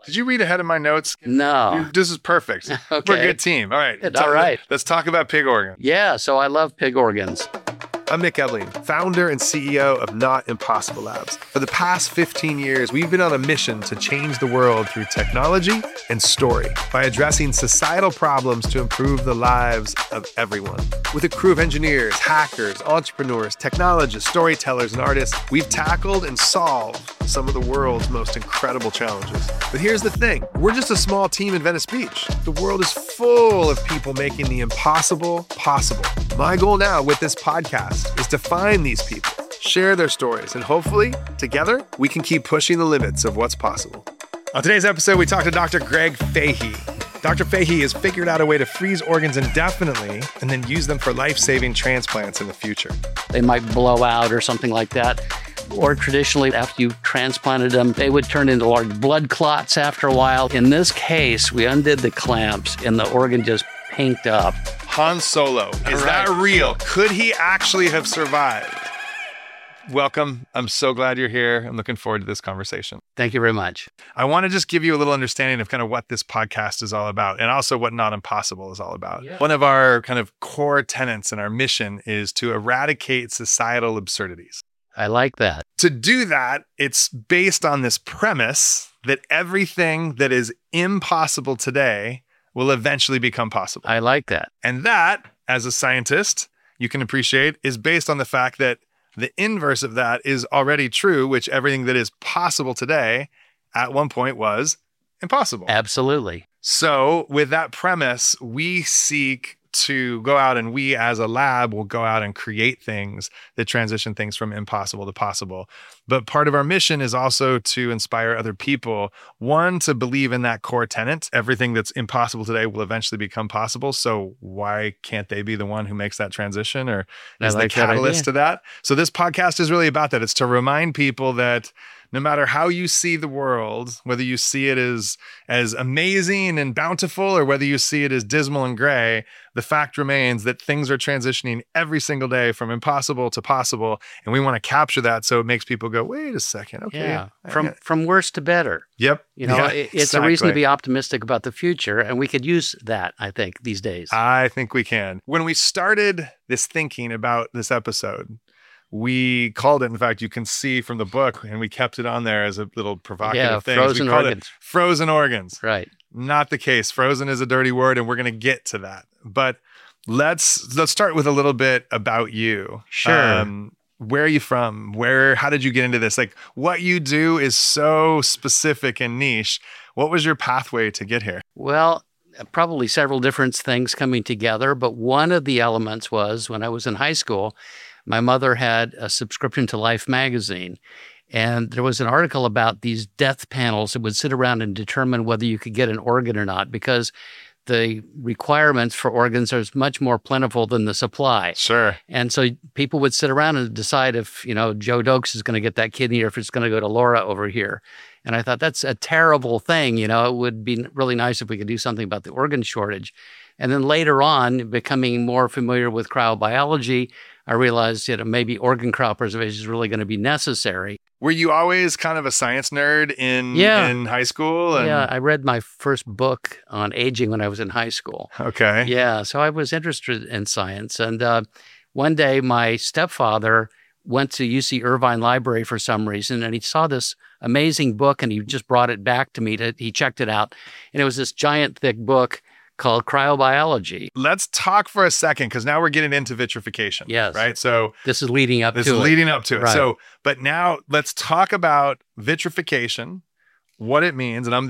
Did you read ahead of my notes? No. This is perfect. Okay. We're a good team. All right. All right. Let's talk about pig organs. Yeah, so I love pig organs. I'm Nick Ebling, founder and CEO of Not Impossible Labs. For the past 15 years, we've been on a mission to change the world through technology and story by addressing societal problems to improve the lives of everyone. With a crew of engineers, hackers, entrepreneurs, technologists, storytellers, and artists, we've tackled and solved some of the world's most incredible challenges. But here's the thing, we're just a small team in Venice Beach. The world is full of people making the impossible possible. My goal now with this podcast is to find these people, share their stories, and hopefully, together, we can keep pushing the limits of what's possible. On today's episode, we talked to Dr. Greg Fahey. Dr. Fahey has figured out a way to freeze organs indefinitely and then use them for life-saving transplants in the future. They might blow out or something like that. Or traditionally, after you transplanted them, they would turn into large blood clots after a while. In this case, we undid the clamps and the organ just pinked up. Han Solo, is that real? Could he actually have survived? Welcome. I'm so glad you're here. I'm looking forward to this conversation. Thank you very much. I want to just give you a little understanding of kind of what this podcast is all about and also what Not Impossible is all about. Yeah. One of our kind of core tenets in our mission is to eradicate societal absurdities. I like that. To do that, it's based on this premise that everything that is impossible today will eventually become possible. I like that. And that, as a scientist, you can appreciate, is based on the fact that the inverse of that is already true, which everything that is possible today at one point was impossible. Absolutely. So with that premise, we seek to go out and we as a lab will go out and create things that transition things from impossible to possible. But part of our mission is also to inspire other people, one, to believe in that core tenet. Everything that's impossible today will eventually become possible. So why can't they be the one who makes that transition or is the catalyst to that? So this podcast is really about that. It's to remind people that no matter how you see the world, whether you see it as amazing and bountiful or whether you see it as dismal and gray, the fact remains that things are transitioning every single day from impossible to possible. And we want to capture that so it makes people go, wait a second. Okay. Yeah. From worse to better. Yep. It's a reason to be optimistic about the future. And we could use that, I think, these days. I think we can. When we started this thinking about this episode, we called it, in fact, you can see from the book, and we kept it on there as a little provocative thing. Frozen organs. Frozen organs. Right. Not the case. Frozen is a dirty word, and we're going to get to that. But let's start with a little bit about you. Sure. Where are you from? How did you get into this? Like, what you do is so specific and niche. What was your pathway to get here? Well, probably several different things coming together, but one of the elements was when I was in high school, my mother had a subscription to Life magazine, and there was an article about these death panels that would sit around and determine whether you could get an organ or not, because the requirements for organs are much more plentiful than the supply. Sure. And so people would sit around and decide if, Joe Dokes is going to get that kidney or if it's going to go to Laura over here. And I thought that's a terrible thing. It would be really nice if we could do something about the organ shortage. And then later on, becoming more familiar with cryobiology, I realized, maybe organ cryopreservation is really going to be necessary. Were you always kind of a science nerd in high school? Yeah, I read my first book on aging when I was in high school. Okay. Yeah, so I was interested in science. And one day, my stepfather went to UC Irvine Library for some reason, and he saw this amazing book, and he just brought it back to me. He checked it out, and it was this giant, thick book called Cryobiology. Let's talk for a second, because now we're getting into vitrification. Yes. Right? So this is leading up to it. This is leading up to it. Right. So, but now let's talk about vitrification, what it means. And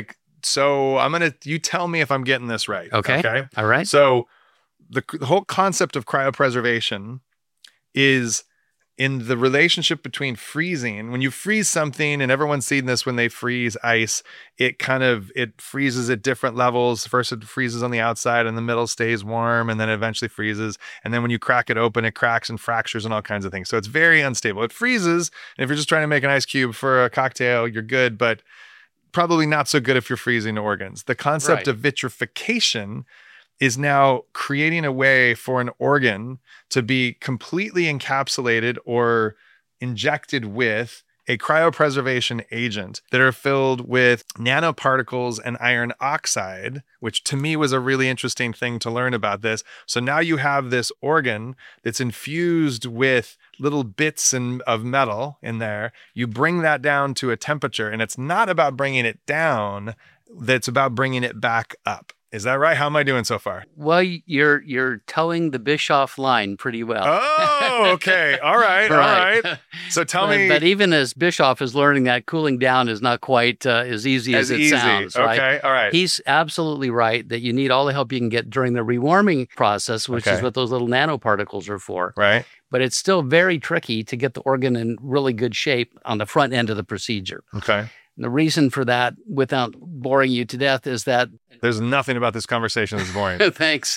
you tell me if I'm getting this right. Okay. All right. So the whole concept of cryopreservation is in the relationship between freezing. When you freeze something, and everyone's seen this when they freeze ice, it freezes at different levels. First it freezes on the outside, and the middle stays warm, and then it eventually freezes. And then when you crack it open, it cracks and fractures and all kinds of things. So it's very unstable. It freezes, and if you're just trying to make an ice cube for a cocktail, you're good, but probably not so good if you're freezing organs. The concept of vitrification is now creating a way for an organ to be completely encapsulated or injected with a cryopreservation agent that are filled with nanoparticles and iron oxide, which to me was a really interesting thing to learn about this. So now you have this organ that's infused with little bits of metal in there. You bring that down to a temperature, and it's not about bringing it down, that's about bringing it back up. Is that right? How am I doing so far? Well, you're towing the Bischoff line pretty well. Oh, okay. All right. All right. So tell me. But even as Bischoff is learning that, cooling down is not quite as easy as it sounds. Right? Okay. All right. He's absolutely right that you need all the help you can get during the rewarming process, which is what those little nanoparticles are for. Right. But it's still very tricky to get the organ in really good shape on the front end of the procedure. Okay. The reason for that, without boring you to death, is that... There's nothing about this conversation that's boring. Thanks.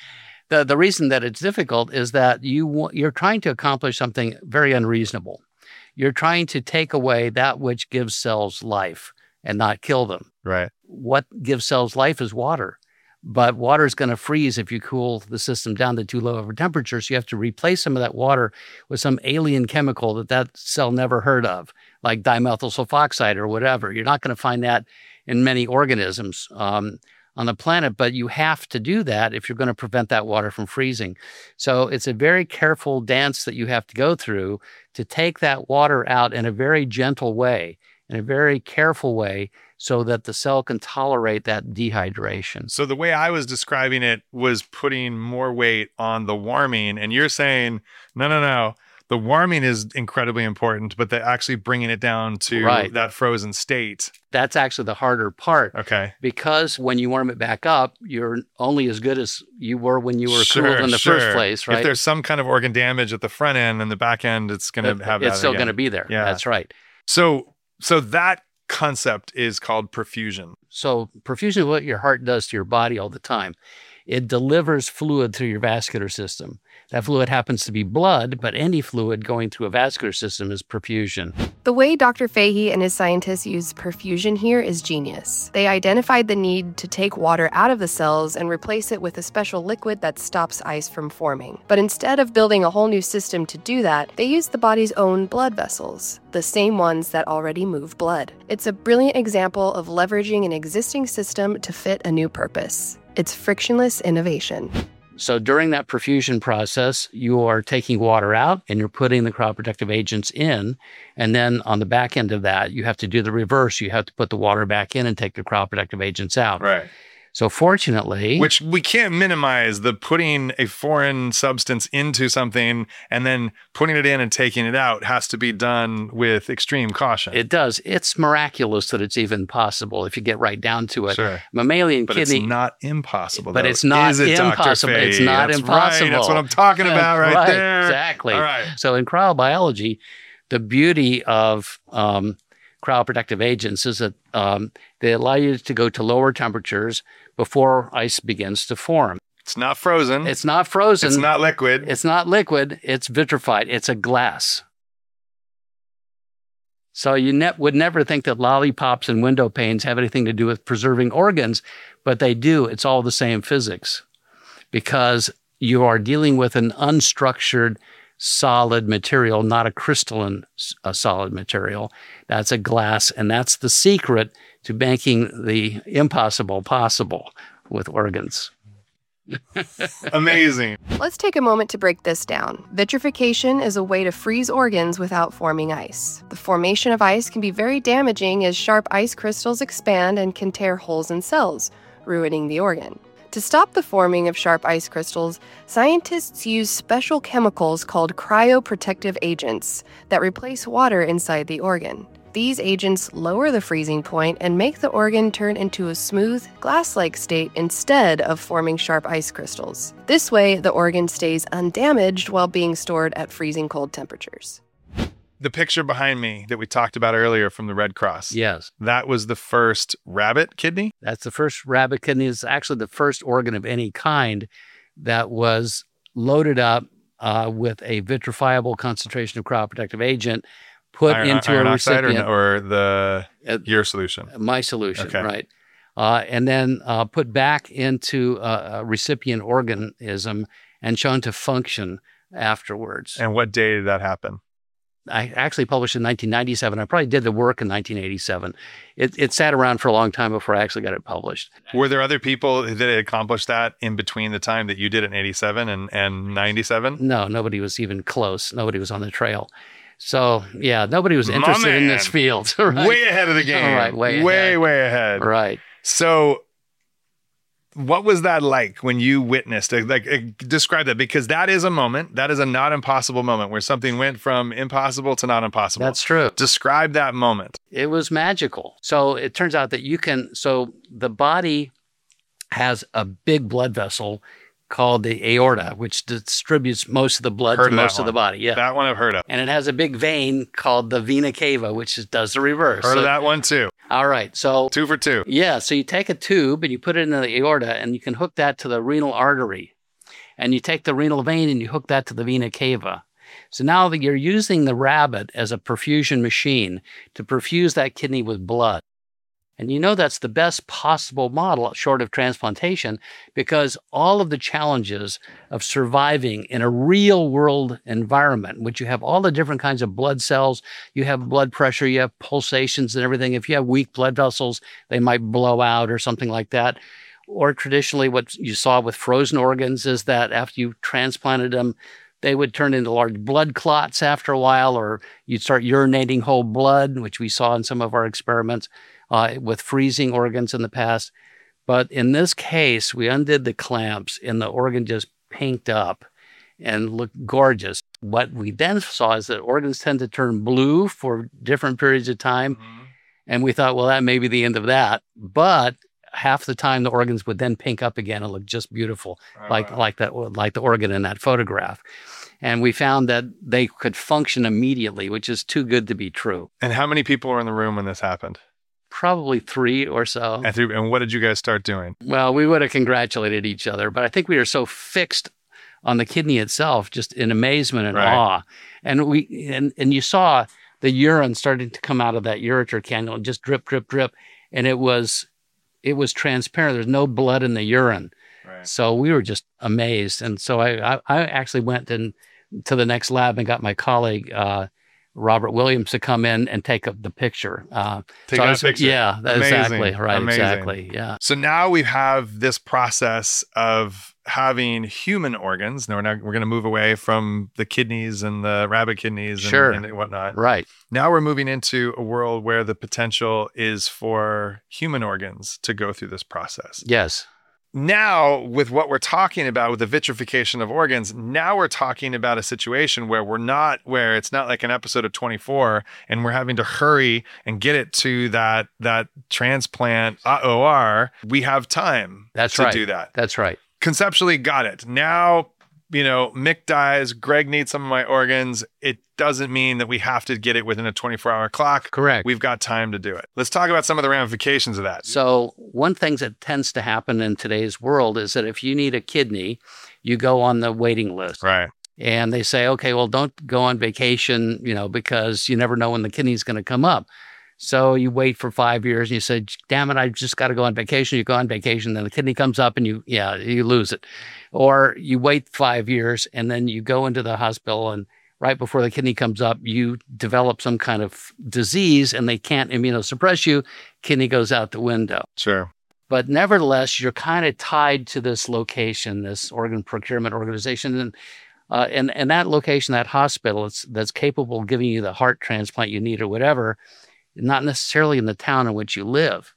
The reason that it's difficult is that you're trying to accomplish something very unreasonable. You're trying to take away that which gives cells life and not kill them. Right. What gives cells life is water. But water is going to freeze if you cool the system down to too low of a temperature. So you have to replace some of that water with some alien chemical that cell never heard of, like dimethyl sulfoxide or whatever. You're not going to find that in many organisms on the planet, but you have to do that if you're going to prevent that water from freezing. So it's a very careful dance that you have to go through to take that water out in a very gentle way, in a very careful way, so that the cell can tolerate that dehydration. So the way I was describing it was putting more weight on the warming, and you're saying, no. The warming is incredibly important, but actually bringing it down to that frozen state. That's actually the harder part. Okay. Because when you warm it back up, you're only as good as you were when you were cooled in the first place, right? If there's some kind of organ damage at the front end and the back end, it's going to have that. It's still going to be there. Yeah. That's right. So that concept is called perfusion. So perfusion is what your heart does to your body all the time. It delivers fluid through your vascular system. That fluid happens to be blood, but any fluid going through a vascular system is perfusion. The way Dr. Fahey and his scientists use perfusion here is genius. They identified the need to take water out of the cells and replace it with a special liquid that stops ice from forming. But instead of building a whole new system to do that, they used the body's own blood vessels, the same ones that already move blood. It's a brilliant example of leveraging an existing system to fit a new purpose. It's frictionless innovation. So during that perfusion process, you are taking water out and you're putting the cryoprotective agents in. And then on the back end of that, you have to do the reverse. You have to put the water back in and take the cryoprotective agents out. Right. So fortunately... Which we can't minimize, the putting a foreign substance into something and then putting it in and taking it out has to be done with extreme caution. It does. It's miraculous that it's even possible if you get right down to it. Sure. Mammalian but kidney... But it's not impossible, But though. it's not impossible. It's not That's impossible. Right. That's what I'm talking about right there. Exactly. All right. So in cryobiology, the beauty of cryoprotective agents is that they allow you to go to lower temperatures before ice begins to form. It's not frozen. It's not frozen. It's not liquid. It's not liquid. It's vitrified. It's a glass. So you would never think that lollipops and window panes have anything to do with preserving organs, but they do. It's all the same physics because you are dealing with an unstructured solid material, not a crystalline solid material. That's a glass, and that's the secret to making the impossible possible with organs. Amazing. Let's take a moment to break this down. Vitrification is a way to freeze organs without forming ice. The formation of ice can be very damaging as sharp ice crystals expand and can tear holes in cells, ruining the organ. To stop the forming of sharp ice crystals, scientists use special chemicals called cryoprotective agents that replace water inside the organ. These agents lower the freezing point and make the organ turn into a smooth, glass-like state instead of forming sharp ice crystals. This way, the organ stays undamaged while being stored at freezing cold temperatures. The picture behind me that we talked about earlier from the Red Cross. Yes. That was the first rabbit kidney? That's the first rabbit kidney. It's actually the first organ of any kind that was loaded up with a vitrifiable concentration of cryoprotective agent, put into iron a oxide recipient. or your solution? My solution, okay. Right. And then put back into a recipient organism and shown to function afterwards. And what day did that happen? I actually published in 1997. I probably did the work in 1987. It sat around for a long time before I actually got it published. Were there other people that had accomplished that in between the time that you did it in 87 and 97? No, nobody was even close. Nobody was on the trail. So, yeah, nobody was interested in this field. Right? Way ahead of the game. Right, way ahead. Right. So what was that like when you witnessed it? Like, describe that, because that is a moment. That is a not impossible moment where something went from impossible to not impossible. That's true. Describe that moment. It was magical. So it turns out that so the body has a big blood vessel called the aorta, which distributes most of the blood to most of the body. Yeah. That one I've heard of. And it has a big vein called the vena cava, which does the reverse. Heard of that one too. All right. So 2 for 2. Yeah. So you take a tube and you put it in the aorta and you can hook that to the renal artery. And you take the renal vein and you hook that to the vena cava. So now that you're using the rabbit as a perfusion machine to perfuse that kidney with blood. And you know that's the best possible model short of transplantation, because all of the challenges of surviving in a real world environment, in which you have all the different kinds of blood cells, you have blood pressure, you have pulsations and everything. If you have weak blood vessels, they might blow out or something like that. Or traditionally what you saw with frozen organs is that after you transplanted them, they would turn into large blood clots after a while, or you'd start urinating whole blood, which we saw in some of our experiments. With freezing organs in the past. But in this case, we undid the clamps and the organ just pinked up and looked gorgeous. What we then saw is that organs tend to turn blue for different periods of time. Mm-hmm. And we thought, well, that may be the end of that. But half the time, the organs would then pink up again and look just beautiful, like the organ in that photograph. And we found that they could function immediately, which is too good to be true. And how many people were in the room when this happened? Probably 3 or so. And what did you guys start doing? Well, we would have congratulated each other, but I think we were so fixed on the kidney itself, just in amazement and awe. And and you saw the urine starting to come out of that ureter cannula, just drip, drip, drip. And it was transparent. There's no blood in the urine. Right. So we were just amazed. And so I actually went to the next lab and got my colleague, Robert Williams, to come in and take up the picture. Picture. Yeah, exactly. Right, Amazing. Exactly. Yeah. So now we have this process of having human organs. Now we're going to move away from the kidneys and the rabbit kidneys and whatnot. Right. Now we're moving into a world where the potential is for human organs to go through this process. Yes. Now, with what we're talking about with the vitrification of organs, now we're talking about a situation where where it's not like an episode of 24 and we're having to hurry and get it to that transplant OR. We have time to do that. That's right. Conceptually got it. Now, Mick dies, Greg needs some of my organs. It doesn't mean that we have to get it within a 24-hour clock. Correct. We've got time to do it. Let's talk about some of the ramifications of that. So one thing that tends to happen in today's world is that if you need a kidney, you go on the waiting list. Right. And they say, okay, well, don't go on vacation, because you never know when the kidney's going to come up. So you wait for 5 years and you say, damn it, I just got to go on vacation. You go on vacation, then the kidney comes up and you lose it. Or you wait 5 years and then you go into the hospital and right before the kidney comes up, you develop some kind of disease and they can't immunosuppress you. Kidney goes out the window. Sure. But nevertheless, you're kind of tied to this location, this organ procurement organization. And that location, that hospital that's capable of giving you the heart transplant you need or whatever, not necessarily in the town in which you live.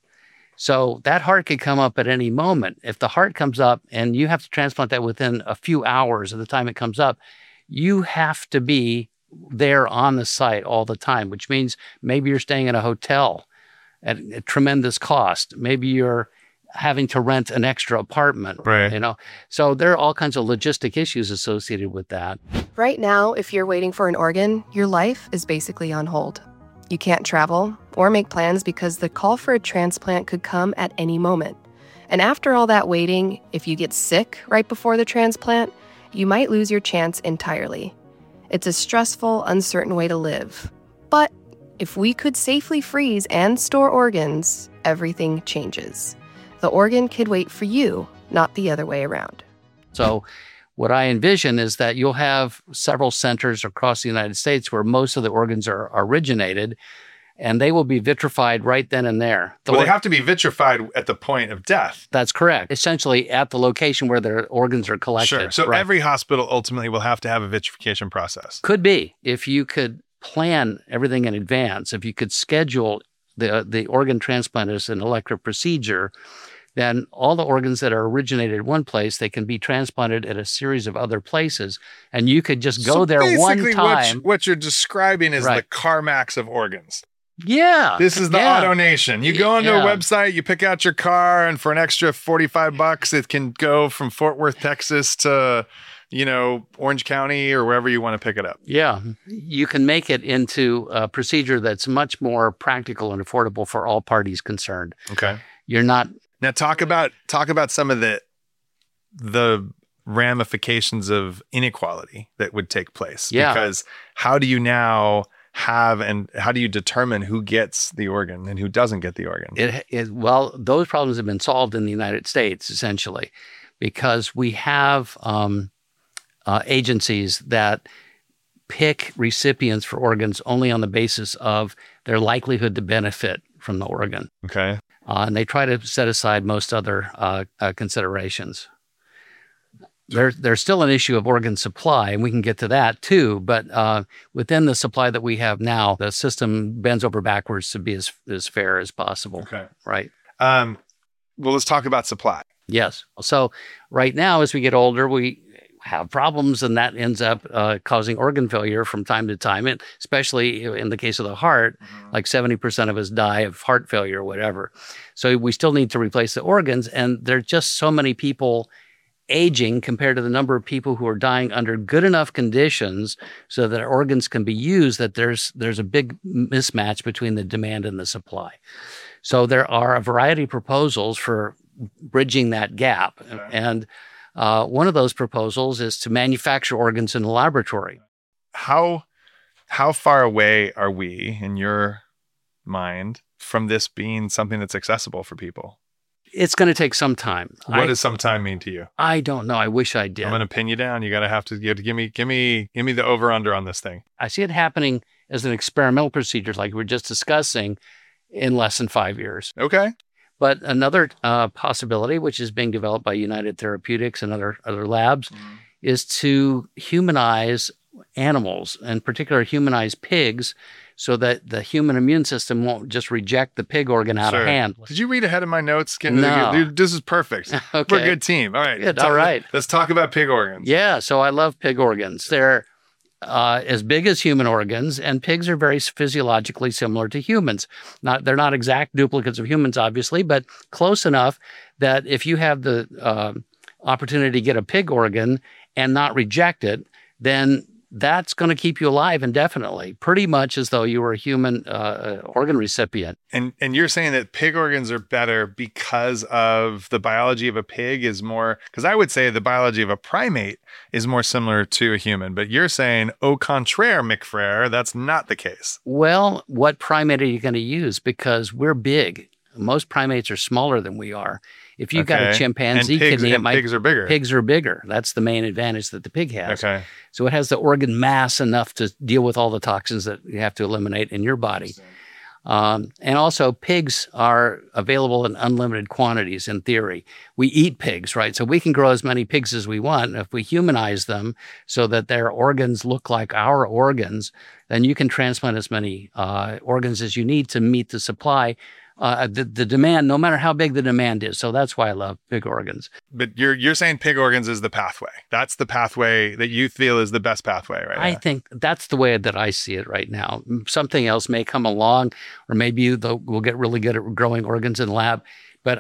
So that heart could come up at any moment. If the heart comes up and you have to transplant that within a few hours of the time it comes up, you have to be there on the site all the time, which means maybe you're staying in a hotel at a tremendous cost. Maybe you're having to rent an extra apartment, right. So there are all kinds of logistic issues associated with that. Right now, if you're waiting for an organ, your life is basically on hold. You can't travel or make plans because the call for a transplant could come at any moment. And after all that waiting, if you get sick right before the transplant, you might lose your chance entirely. It's a stressful, uncertain way to live. But if we could safely freeze and store organs, everything changes. The organ could wait for you, not the other way around. So what I envision is that you'll have several centers across the United States where most of the organs are originated, and they will be vitrified right then and there. Well, they have to be vitrified at the point of death. That's correct. Essentially at the location where their organs are collected. Sure. So every hospital ultimately will have to have a vitrification process. Could be. If you could plan everything in advance, if you could schedule the organ transplant as an elective procedure, then all the organs that are originated in one place, they can be transplanted at a series of other places. And you could just go there one time. What you're describing is the CarMax of organs. Yeah. This is the AutoNation. You go onto a website, you pick out your car, and for an extra $45, it can go from Fort Worth, Texas to, Orange County or wherever you want to pick it up. Yeah. You can make it into a procedure that's much more practical and affordable for all parties concerned. Okay. You're not. Now talk about some of the ramifications of inequality that would take place. Yeah. Because how do you now and how do you determine who gets the organ and who doesn't get the organ? Well, those problems have been solved in the United States, essentially, because we have agencies that pick recipients for organs only on the basis of their likelihood to benefit from the organ. Okay. And they try to set aside most other considerations. There's still an issue of organ supply, and we can get to that too. But within the supply that we have now, the system bends over backwards to be as fair as possible. Okay. Right. Well, let's talk about supply. Yes. So right now, as we get older, we have problems, and that ends up causing organ failure from time to time, and especially in the case of the heart, like 70% of us die of heart failure or whatever. So we still need to replace the organs, and there are just so many people aging compared to the number of people who are dying under good enough conditions so that organs can be used, that there's a big mismatch between the demand and the supply. So there are a variety of proposals for bridging that gap. Okay. And one of those proposals is to manufacture organs in a laboratory. How far away are we, in your mind, from this being something that's accessible for people? It's going to take some time. What does some time mean to you? I don't know. I wish I did. I'm going to pin you down. You have to give me the over under on this thing. I see it happening as an experimental procedure, like we were just discussing, in less than 5 years. Okay. But another possibility, which is being developed by United Therapeutics and other labs, is to humanize animals, in particular humanize pigs, so that the human immune system won't just reject the pig organ out of hand. Did you read ahead of my notes? No. This is perfect. Okay. We're a good team. All right. Good. All right. Let's talk about pig organs. Yeah. So I love pig organs. They're as big as human organs, and pigs are very physiologically similar to humans. They're not exact duplicates of humans, obviously, but close enough that if you have the opportunity to get a pig organ and not reject it, then that's going to keep you alive indefinitely, pretty much as though you were a human organ recipient. And you're saying that pig organs are better because of the biology of a pig is more, because I would say the biology of a primate is more similar to a human, but you're saying, au contraire, McFrere, that's not the case. Well, what primate are you going to use? Because we're big. Most primates are smaller than we are. If you've got a chimpanzee kidney, pigs are bigger. Pigs are bigger. That's the main advantage that the pig has. Okay. So it has the organ mass enough to deal with all the toxins that you have to eliminate in your body. And also, pigs are available in unlimited quantities in theory. We eat pigs, right? So we can grow as many pigs as we want. If we humanize them so that their organs look like our organs, then you can transplant as many organs as you need to meet the supply. The demand, no matter how big the demand is. So that's why I love pig organs. But you're saying pig organs is the pathway. That's the pathway that you feel is the best pathway right now. I think that's the way that I see it right now. Something else may come along, or maybe we'll get really good at growing organs in the lab. But,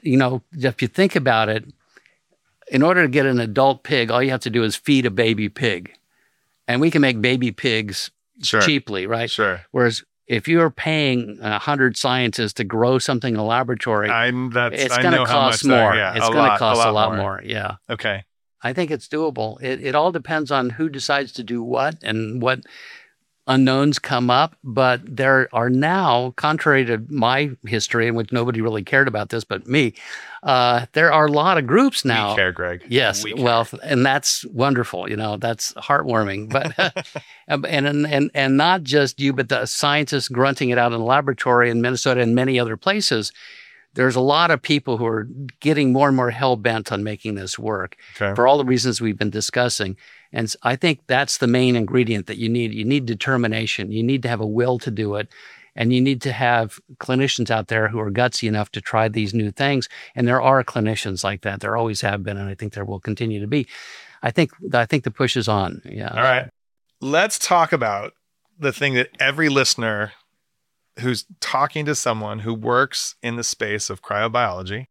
if you think about it, in order to get an adult pig, all you have to do is feed a baby pig. And we can make baby pigs cheaply, right? Sure. Whereas if you're paying 100 scientists to grow something in a laboratory, it's going to cost more. It's going to cost a lot more. Yeah. Okay. I think it's doable. It all depends on who decides to do what and what unknowns come up, but there are now, contrary to my history, in which nobody really cared about this but me, there are a lot of groups now. We care, Greg. Yes, well, and that's wonderful. That's heartwarming. But and not just you, but the scientists grunting it out in the laboratory in Minnesota and many other places. There's a lot of people who are getting more and more hell-bent on making this work for all the reasons we've been discussing. And I think that's the main ingredient that you need. You need determination. You need to have a will to do it. And you need to have clinicians out there who are gutsy enough to try these new things. And there are clinicians like that. There always have been, and I think there will continue to be. I think the push is on. Yeah. All right. Let's talk about the thing that every listener who's talking to someone who works in the space of cryobiology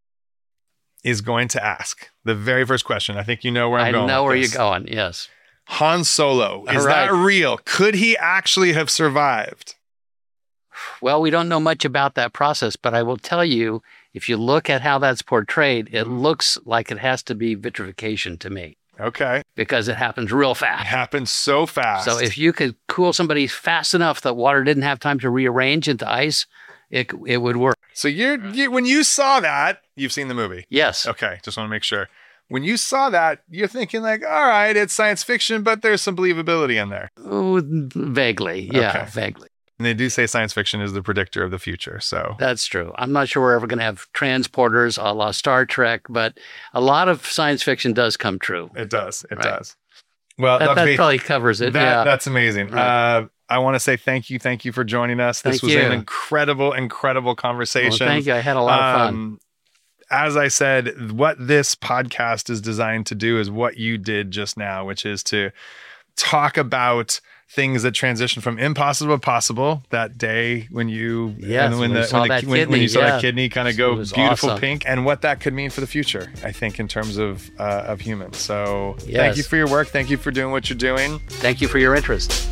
is going to ask. The very first question. I think you know where I'm going. I know where you're going. Yes. Han Solo. Is that real? Could he actually have survived? Well, we don't know much about that process, but I will tell you, if you look at how that's portrayed, it looks like it has to be vitrification to me. Okay. Because it happens real fast. It happens so fast. So if you could cool somebody fast enough that water didn't have time to rearrange into ice, it would work. So you when you saw that, you've seen the movie? Yes. Okay. Just want to make sure. When you saw that, you're thinking like, all right, it's science fiction, but there's some believability in there. Oh, vaguely. Yeah, okay. Vaguely. And they do say science fiction is the predictor of the future. So that's true. I'm not sure we're ever going to have transporters a la Star Trek, but a lot of science fiction does come true. It does. It does. Well, that probably covers it. That's amazing. Right. I want to say thank you. Thank you for joining us. This was an incredible conversation. Well, thank you. I had a lot of fun. As I said, what this podcast is designed to do is what you did just now, which is to talk about things that transition from impossible to possible. That day when you when you saw that kidney kind of go beautiful pink, and what that could mean for the future, I think, in terms of humans. So thank you for your work. Thank you for doing what you're doing. Thank you for your interest.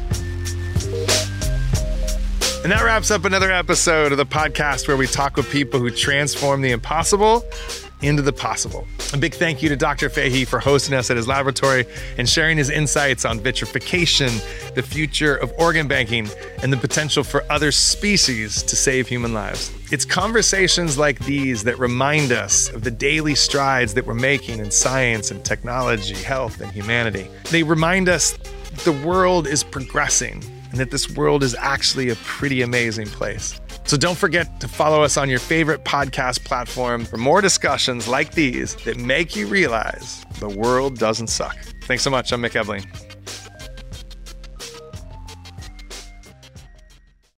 And that wraps up another episode of the podcast where we talk with people who transform the impossible into the possible. A big thank you to Dr. Fahey for hosting us at his laboratory and sharing his insights on vitrification, the future of organ banking, and the potential for other species to save human lives. It's conversations like these that remind us of the daily strides that we're making in science and technology, health, and humanity. They remind us the world is progressing and that this world is actually a pretty amazing place. So don't forget to follow us on your favorite podcast platform for more discussions like these that make you realize the world doesn't suck. Thanks so much. I'm Mick Ebeling.